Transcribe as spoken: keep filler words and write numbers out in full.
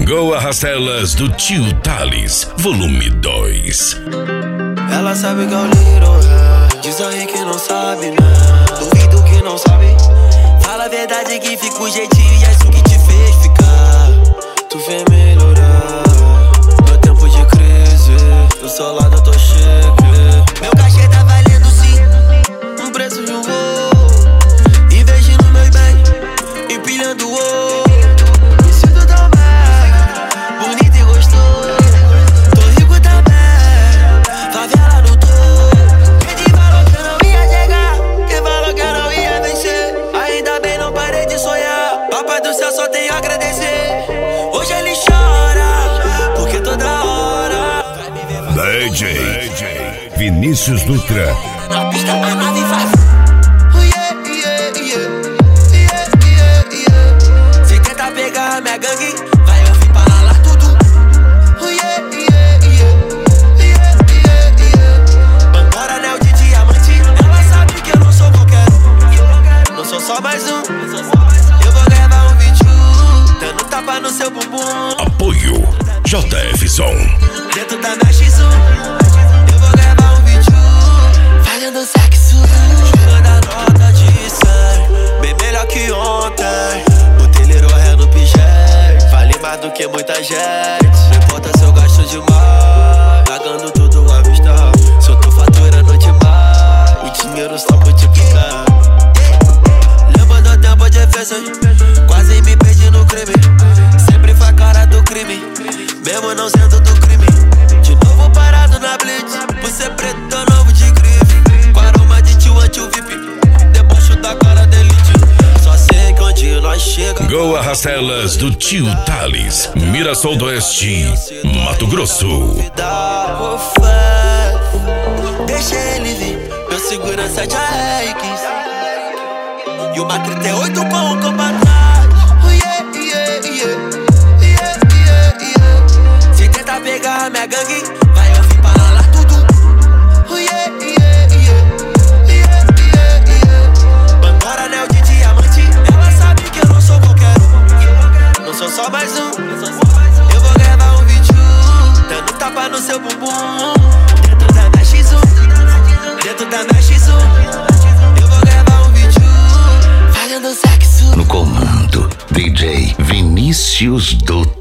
Chegou a Rastelas do Tio Thales, volume dois. Ela sabe que é o Little, diz aí que não sabe, né? Duvido que não sabe. Fala a verdade que fica o jeitinho e é isso que te fez ficar. Tu vem melhorar no tempo de crise. Do seu lado eu tô chique. Meu cachê tá valendo sim um preço de um voo. Investindo no meu bem, empilhando o ouro. Me sinto tão bem, bonito e gostoso. Tô rico também, favela no topo. Quem te falou que eu não ia chegar? Quem falou que eu não ia vencer? Ainda bem não parei de sonhar. Papai do céu, só tenho a agradecer. Hoje ele chora, porque toda hora D J Vinícius Dutra. na pista a nave faz. Oh, yeah, yeah, yeah. Yeah, yeah, yeah. Se tenta pegar a minha gangue, vai ouvir pra lá tudo. Oh, yeah, yeah, yeah. Yeah, yeah, yeah. Bangora, anel de diamante. Ela sabe que eu não sou qualquer um. Não sou só mais um. Eu vou levar um vídeo dando tapa no seu bumbum. Apoio J F Som. Dentro da minha X um, eu vou levar um vídeo fazendo sexo. Jogando a nota de cem, bem melhor que ontem. Botei Little Hair no pijete, vale mais do que muita gente. Não importa se eu gasto demais, pagando tudo à vista. Se eu tô faturando demais, o dinheiro só multiplicar. Lembro do tempo de festa, quase me perdi no crime. Sempre foi a cara do crime, mesmo não sendo do crime. De novo parado na blitz, por ser preto tô novo de grife. Com aroma de tio anti-V I P, debaixo da cara da elite. Só sei que onde nós chega. Goa Rastelas do Tio Thales, Mirassol do Oeste, Mato Grosso. Ô fé, deixa ele vir, meu segurança de A X. E uma trinta e oito com um copo atrás. Oh, yeah, yeah, yeah. Yeah, yeah, yeah. Se tenta pegar a minha gangue, vai ouvir pra lá tudo. Oh, yeah, yeah, yeah. Yeah, yeah, yeah. Bangora, anel de diamante. Ela sabe que eu não sou qualquer um. Não sou só mais um. Eu vou levar um vídeo dando tapa no seu bumbum. Dentro da minha X um, dentro da minha X um, eu vou levar um vídeo fazendo sexo. No comando, D J Vinícius Dutra.